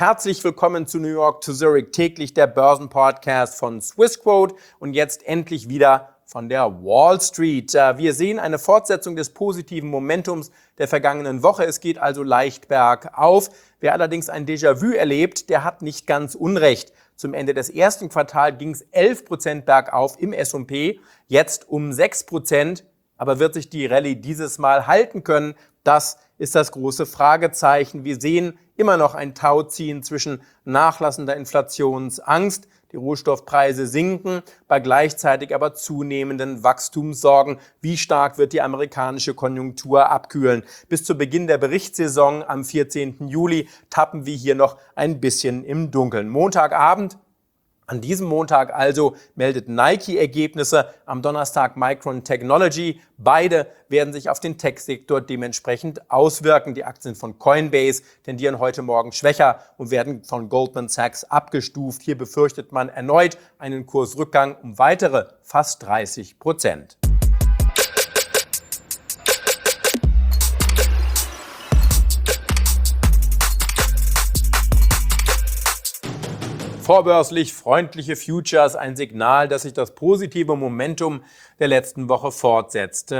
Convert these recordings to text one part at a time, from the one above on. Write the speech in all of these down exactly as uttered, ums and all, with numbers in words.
Herzlich willkommen zu New York to Zurich, täglich der Börsenpodcast von Swissquote und jetzt endlich wieder von der Wall Street. Wir sehen eine Fortsetzung des positiven Momentums der vergangenen Woche. Es geht also leicht bergauf. Wer allerdings ein Déjà-vu erlebt, der hat nicht ganz Unrecht. Zum Ende des ersten Quartals ging es elf Prozent bergauf im S und P, jetzt um sechs Prozent. Aber wird sich die Rallye dieses Mal halten können? Das ist das große Fragezeichen. Wir sehen immer noch ein Tauziehen zwischen nachlassender Inflationsangst. Die Rohstoffpreise sinken, bei gleichzeitig aber zunehmenden Wachstumssorgen. Wie stark wird die amerikanische Konjunktur abkühlen? Bis zu Beginn der Berichtssaison am vierzehnten Juli tappen wir hier noch ein bisschen im Dunkeln. Montagabend. An diesem Montag also meldet Nike Ergebnisse, am Donnerstag Micron Technology. Beide werden sich auf den Tech-Sektor dementsprechend auswirken. Die Aktien von Coinbase tendieren heute Morgen schwächer und werden von Goldman Sachs abgestuft. Hier befürchtet man erneut einen Kursrückgang um weitere fast dreißig Prozent. Vorbörslich freundliche Futures, ein Signal, dass sich das positive Momentum der letzten Woche fortsetzt.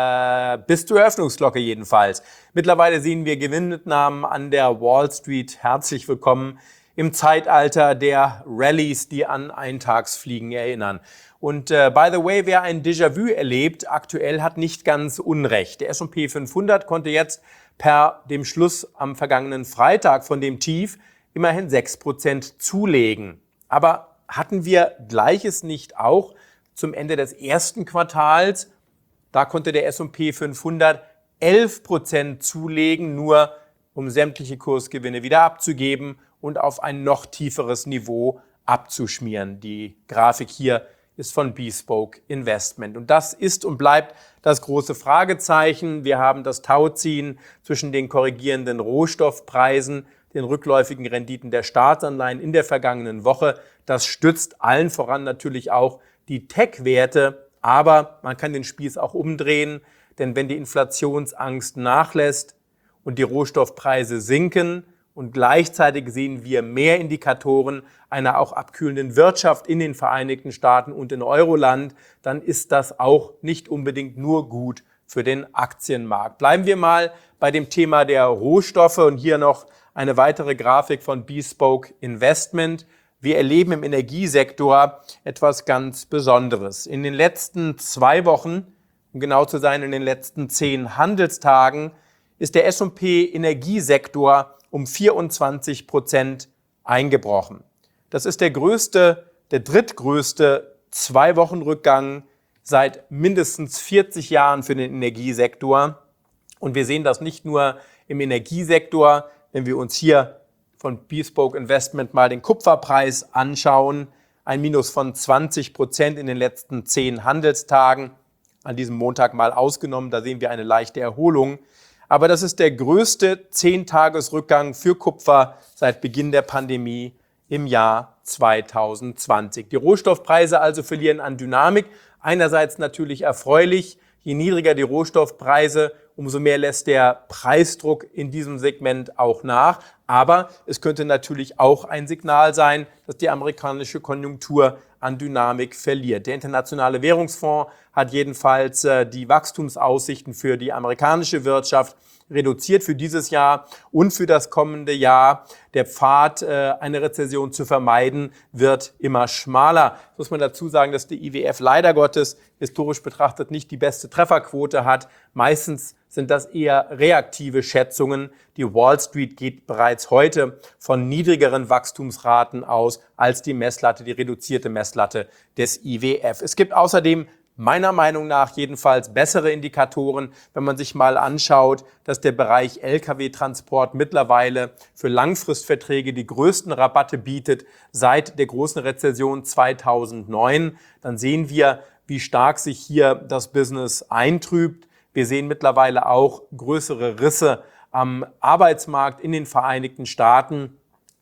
Äh, bis zur Eröffnungsglocke jedenfalls. Mittlerweile sehen wir Gewinnmitnahmen an der Wall Street. Herzlich willkommen im Zeitalter der Rallyes, die an Eintagsfliegen erinnern. Und äh, by the way, wer ein Déjà-vu erlebt, aktuell hat nicht ganz Unrecht. Der S und P fünfhundert konnte jetzt per dem Schluss am vergangenen Freitag von dem Tief immerhin sechs Prozent zulegen. Aber hatten wir Gleiches nicht auch zum Ende des ersten Quartals? Da konnte der S und P fünfhundert elf Prozent zulegen, nur um sämtliche Kursgewinne wieder abzugeben und auf ein noch tieferes Niveau abzuschmieren. Die Grafik hier ist von Bespoke Investment. Und das ist und bleibt das große Fragezeichen. Wir haben das Tauziehen zwischen den korrigierenden Rohstoffpreisen, den rückläufigen Renditen der Staatsanleihen in der vergangenen Woche. Das stützt allen voran natürlich auch die Tech-Werte. Aber man kann den Spieß auch umdrehen, denn wenn die Inflationsangst nachlässt und die Rohstoffpreise sinken und gleichzeitig sehen wir mehr Indikatoren einer auch abkühlenden Wirtschaft in den Vereinigten Staaten und in Euroland, dann ist das auch nicht unbedingt nur gut für den Aktienmarkt. Bleiben wir mal bei dem Thema der Rohstoffe und hier noch eine weitere Grafik von Bespoke Investment. Wir erleben im Energiesektor etwas ganz Besonderes. In den letzten zwei Wochen, um genau zu sein, in den letzten zehn Handelstagen, ist der S und P Energiesektor um vierundzwanzig Prozent eingebrochen. Das ist der größte, der drittgrößte Zwei-Wochen-Rückgang seit mindestens vierzig Jahren für den Energiesektor. Und wir sehen das nicht nur im Energiesektor. Wenn wir uns hier von Bespoke Investment mal den Kupferpreis anschauen, ein Minus von zwanzig Prozent in den letzten zehn Handelstagen, an diesem Montag mal ausgenommen, da sehen wir eine leichte Erholung. Aber das ist der größte zehn-Tages-Rückgang für Kupfer seit Beginn der Pandemie im Jahr zweitausendzwanzig. Die Rohstoffpreise also verlieren an Dynamik. Einerseits natürlich erfreulich, je niedriger die Rohstoffpreise, umso mehr lässt der Preisdruck in diesem Segment auch nach. Aber es könnte natürlich auch ein Signal sein, dass die amerikanische Konjunktur an Dynamik verliert. Der Internationale Währungsfonds hat jedenfalls äh, die Wachstumsaussichten für die amerikanische Wirtschaft reduziert für dieses Jahr und für das kommende Jahr. Der Pfad, äh, eine Rezession zu vermeiden, wird immer schmaler. Das muss man dazu sagen, dass die I W F leider Gottes historisch betrachtet nicht die beste Trefferquote hat. Meistens sind das eher reaktive Schätzungen. Die Wall Street geht bereits heute von niedrigeren Wachstumsraten aus als die Messlatte, die reduzierte Messlatte des I W F. Es gibt außerdem meiner Meinung nach jedenfalls bessere Indikatoren, wenn man sich mal anschaut, dass der Bereich L K W-Transport mittlerweile für Langfristverträge die größten Rabatte bietet seit der großen Rezession zweitausendneun. Dann sehen wir, wie stark sich hier das Business eintrübt. Wir sehen mittlerweile auch größere Risse am Arbeitsmarkt in den Vereinigten Staaten.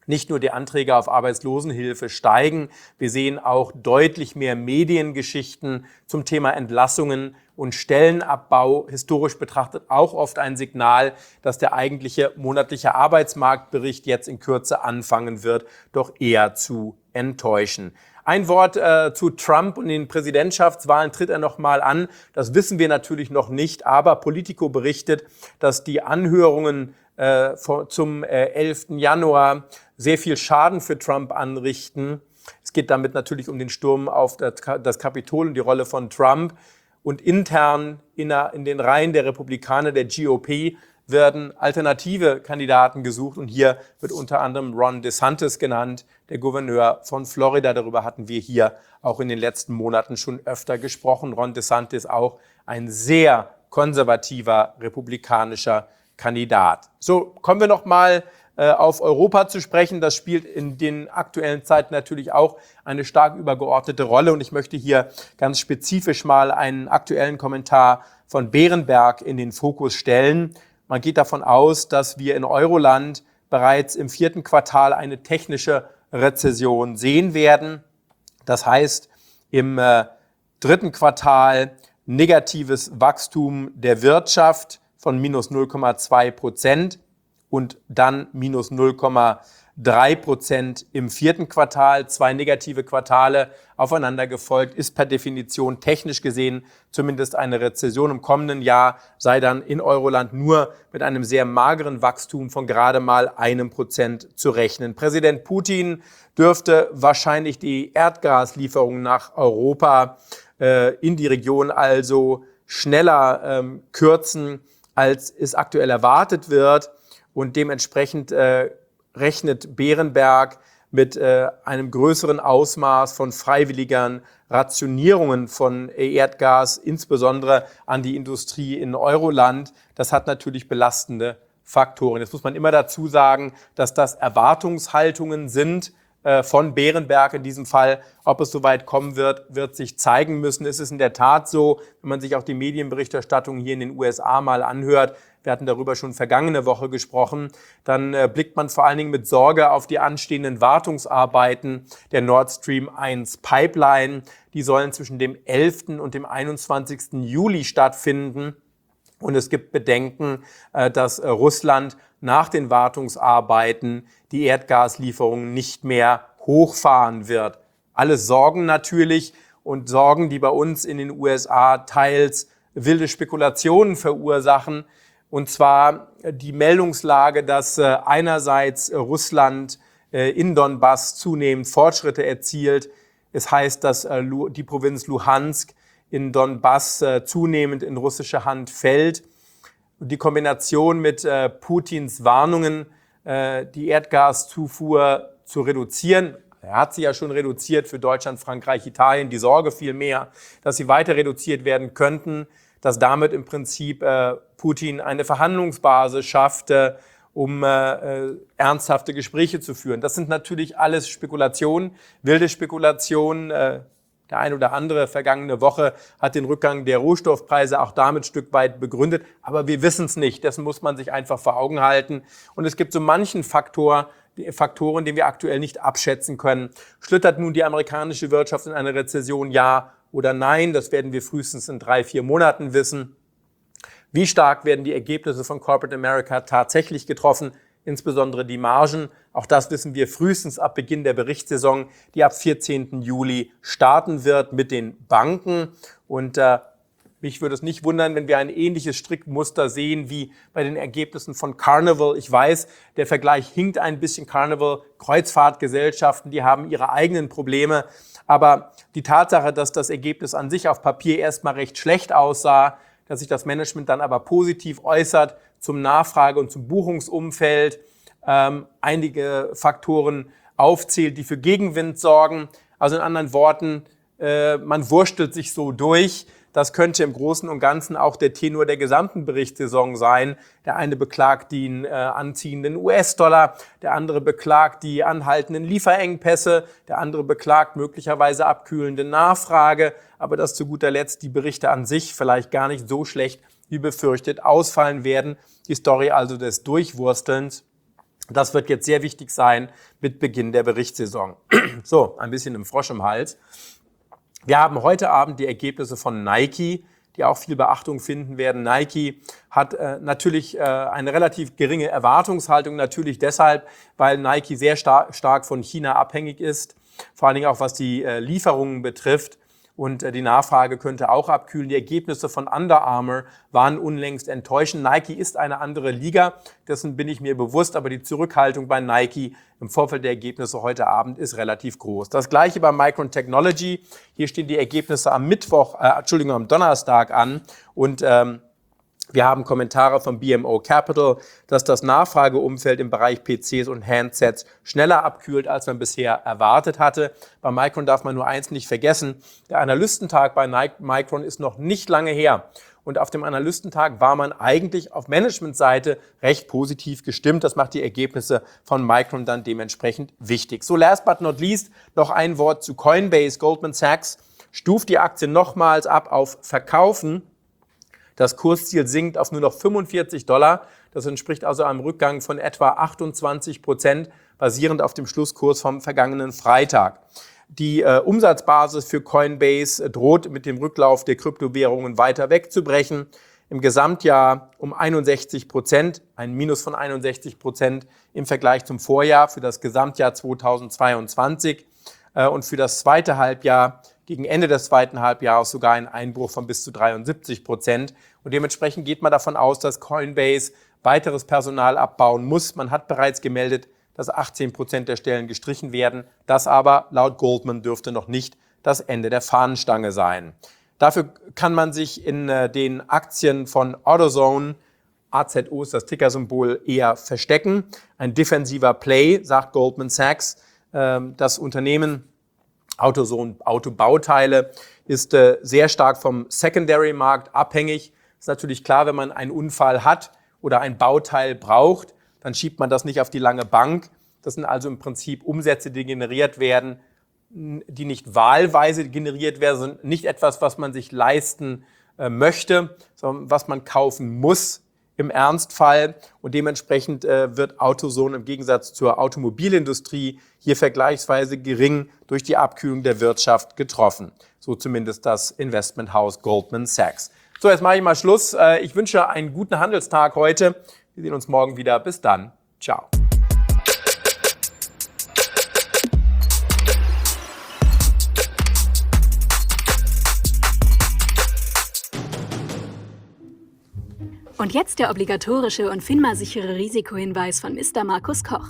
Nicht nur die Anträge auf Arbeitslosenhilfe steigen, wir sehen auch deutlich mehr Mediengeschichten zum Thema Entlassungen und Stellenabbau, historisch betrachtet auch oft ein Signal, dass der eigentliche monatliche Arbeitsmarktbericht jetzt in Kürze anfangen wird, doch eher zu enttäuschen. Ein Wort äh, zu Trump und den Präsidentschaftswahlen. Tritt er noch mal an? Das wissen wir natürlich noch nicht, aber Politico berichtet, dass die Anhörungen äh, zum äh, elften Januar sehr viel Schaden für Trump anrichten. Es geht damit natürlich um den Sturm auf das Kapitol und die Rolle von Trump. Und intern in, der, in den Reihen der Republikaner, der G O P, werden alternative Kandidaten gesucht. Und hier wird unter anderem Ron DeSantis genannt, der Gouverneur von Florida. Darüber hatten wir hier auch in den letzten Monaten schon öfter gesprochen. Ron DeSantis auch ein sehr konservativer republikanischer Kandidat. So, kommen wir noch mal äh, auf Europa zu sprechen. Das spielt in den aktuellen Zeiten natürlich auch eine stark übergeordnete Rolle. Und ich möchte hier ganz spezifisch mal einen aktuellen Kommentar von Berenberg in den Fokus stellen. Man geht davon aus, dass wir in Euroland bereits im vierten Quartal eine technische Rezession sehen werden. Das heißt, im äh, dritten Quartal negatives Wachstum der Wirtschaft von minus null Komma zwei Prozent und dann minus null Komma drei Prozent im vierten Quartal. Zwei negative Quartale aufeinander gefolgt, ist per Definition technisch gesehen zumindest eine Rezession. Im kommenden Jahr sei dann in Euroland nur mit einem sehr mageren Wachstum von gerade mal einem Prozent zu rechnen. Präsident Putin dürfte wahrscheinlich die Erdgaslieferungen nach Europa äh, in die Region also schneller ähm, kürzen, als es aktuell erwartet wird. Und dementsprechend äh, rechnet Berenberg mit äh, einem größeren Ausmaß von freiwilligen Rationierungen von Erdgas, insbesondere an die Industrie in Euroland. Das hat natürlich belastende Faktoren. Jetzt muss man immer dazu sagen, dass das Erwartungshaltungen sind äh, von Berenberg in diesem Fall. Ob es soweit kommen wird, wird sich zeigen müssen. Es ist in der Tat so, wenn man sich auch die Medienberichterstattung hier in den U S A mal anhört, wir hatten darüber schon vergangene Woche gesprochen, dann äh, blickt man vor allen Dingen mit Sorge auf die anstehenden Wartungsarbeiten der Nord Stream eins Pipeline. Die sollen zwischen dem elften und dem einundzwanzigsten Juli stattfinden. Und es gibt Bedenken, äh, dass äh, Russland nach den Wartungsarbeiten die Erdgaslieferungen nicht mehr hochfahren wird. Alles Sorgen natürlich und Sorgen, die bei uns in den U S A teils wilde Spekulationen verursachen. Und zwar die Meldungslage, dass äh, einerseits äh, Russland äh, in Donbass zunehmend Fortschritte erzielt. Es heißt, dass äh, die Provinz Luhansk in Donbass äh, zunehmend in russische Hand fällt. Und die Kombination mit äh, Putins Warnungen, äh, die Erdgaszufuhr zu reduzieren, er hat sie ja schon reduziert für Deutschland, Frankreich, Italien, die Sorge vielmehr, dass sie weiter reduziert werden könnten, dass damit im Prinzip äh, Putin eine Verhandlungsbasis schafft, äh, um äh, äh, ernsthafte Gespräche zu führen. Das sind natürlich alles Spekulationen, wilde Spekulationen. Äh, der ein oder andere vergangene Woche hat den Rückgang der Rohstoffpreise auch damit ein Stück weit begründet. Aber wir wissen es nicht. Dessen muss man sich einfach vor Augen halten. Und es gibt so manchen Faktor, die Faktoren, den wir aktuell nicht abschätzen können. Schlittert nun die amerikanische Wirtschaft in eine Rezession, ja oder nein? Das werden wir frühestens in drei, vier Monaten wissen. Wie stark werden die Ergebnisse von Corporate America tatsächlich getroffen? Insbesondere die Margen. Auch das wissen wir frühestens ab Beginn der Berichtssaison, die ab vierzehnten Juli starten wird mit den Banken. Und äh, mich würde es nicht wundern, wenn wir ein ähnliches Strickmuster sehen wie bei den Ergebnissen von Carnival. Ich weiß, der Vergleich hinkt ein bisschen. Carnival, Kreuzfahrtgesellschaften, die haben ihre eigenen Probleme. Aber die Tatsache, dass das Ergebnis an sich auf Papier erstmal recht schlecht aussah, dass sich das Management dann aber positiv äußert zum Nachfrage- und zum Buchungsumfeld, ähm, einige Faktoren aufzählt, die für Gegenwind sorgen. Also in anderen Worten, äh, man wurstelt sich so durch. Das könnte im Großen und Ganzen auch der Tenor der gesamten Berichtssaison sein. Der eine beklagt den äh, anziehenden U S-Dollar, der andere beklagt die anhaltenden Lieferengpässe, der andere beklagt möglicherweise abkühlende Nachfrage, aber dass zu guter Letzt die Berichte an sich vielleicht gar nicht so schlecht wie befürchtet ausfallen werden. Die Story also des Durchwurstelns. Das wird jetzt sehr wichtig sein mit Beginn der Berichtssaison. So, ein bisschen im Frosch im Hals. Wir haben heute Abend die Ergebnisse von Nike, die auch viel Beachtung finden werden. Nike hat äh, natürlich äh, eine relativ geringe Erwartungshaltung, natürlich deshalb, weil Nike sehr star- stark von China abhängig ist, vor allen Dingen auch was die äh, Lieferungen betrifft. Und äh, die Nachfrage könnte auch abkühlen. Die Ergebnisse von Under Armour waren unlängst enttäuschend. Nike ist eine andere Liga, dessen bin ich mir bewusst, aber die Zurückhaltung bei Nike im Vorfeld der Ergebnisse heute Abend ist relativ groß. Das gleiche bei Micron Technology. Hier stehen die Ergebnisse am Mittwoch, äh, Entschuldigung, am Donnerstag an und ähm, wir haben Kommentare von B M O Capital, dass das Nachfrageumfeld im Bereich P Cs und Handsets schneller abkühlt, als man bisher erwartet hatte. Bei Micron darf man nur eins nicht vergessen. Der Analystentag bei Micron ist noch nicht lange her. Und auf dem Analystentag war man eigentlich auf Managementseite recht positiv gestimmt. Das macht die Ergebnisse von Micron dann dementsprechend wichtig. So, last but not least, noch ein Wort zu Coinbase. Goldman Sachs stuft die Aktie nochmals ab auf Verkaufen. Das Kursziel sinkt auf nur noch fünfundvierzig Dollar. Das entspricht also einem Rückgang von etwa achtundzwanzig Prozent, basierend auf dem Schlusskurs vom vergangenen Freitag. Die äh, Umsatzbasis für Coinbase droht mit dem Rücklauf der Kryptowährungen weiter wegzubrechen. Im Gesamtjahr um einundsechzig Prozent, ein Minus von einundsechzig Prozent im Vergleich zum Vorjahr für das Gesamtjahr zweitausendzweiundzwanzig. Äh, und für das zweite Halbjahr gegen Ende des zweiten Halbjahres sogar ein Einbruch von bis zu dreiundsiebzig Prozent. Und dementsprechend geht man davon aus, dass Coinbase weiteres Personal abbauen muss. Man hat bereits gemeldet, dass achtzehn Prozent der Stellen gestrichen werden. Das aber laut Goldman dürfte noch nicht das Ende der Fahnenstange sein. Dafür kann man sich in äh, den Aktien von AutoZone, A Z O ist das Tickersymbol, eher verstecken. Ein defensiver Play, sagt Goldman Sachs. Ähm, das Unternehmen AutoZone, Autobauteile, ist äh, sehr stark vom Secondary-Markt abhängig. Ist natürlich klar, wenn man einen Unfall hat oder ein Bauteil braucht, dann schiebt man das nicht auf die lange Bank. Das sind also im Prinzip Umsätze, die generiert werden, die nicht wahlweise generiert werden, sondern nicht etwas, was man sich leisten äh, möchte, sondern was man kaufen muss im Ernstfall. Und dementsprechend äh, wird AutoZone im Gegensatz zur Automobilindustrie hier vergleichsweise gering durch die Abkühlung der Wirtschaft getroffen. So zumindest das Investmenthaus Goldman Sachs. So, jetzt mache ich mal Schluss. Äh, ich wünsche einen guten Handelstag heute. Wir sehen uns morgen wieder. Bis dann. Ciao. Und jetzt der obligatorische und FINMA-sichere Risikohinweis von Mister Markus Koch.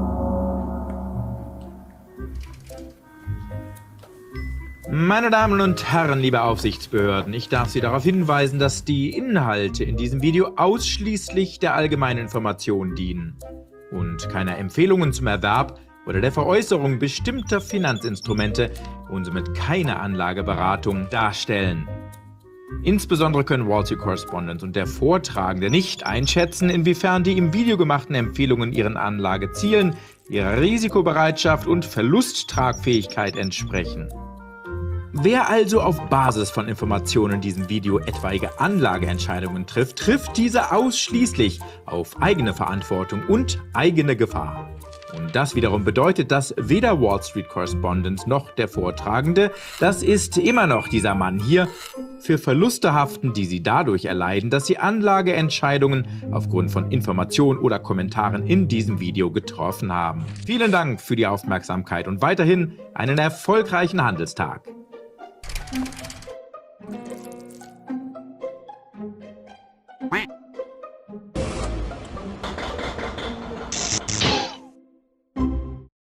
Meine Damen und Herren, liebe Aufsichtsbehörden, ich darf Sie darauf hinweisen, dass die Inhalte in diesem Video ausschließlich der allgemeinen Information dienen und keine Empfehlungen zum Erwerb oder der Veräußerung bestimmter Finanzinstrumente und somit keine Anlageberatung darstellen. Insbesondere können Wall Street Correspondent und der Vortragende nicht einschätzen, inwiefern die im Video gemachten Empfehlungen ihren Anlagezielen, ihrer Risikobereitschaft und Verlusttragfähigkeit entsprechen. Wer also auf Basis von Informationen in diesem Video etwaige Anlageentscheidungen trifft, trifft diese ausschließlich auf eigene Verantwortung und eigene Gefahr. Und das wiederum bedeutet, dass weder Wall Street Correspondent noch der Vortragende, das ist immer noch dieser Mann hier, für Verluste haften, die sie dadurch erleiden, dass sie Anlageentscheidungen aufgrund von Informationen oder Kommentaren in diesem Video getroffen haben. Vielen Dank für die Aufmerksamkeit und weiterhin einen erfolgreichen Handelstag.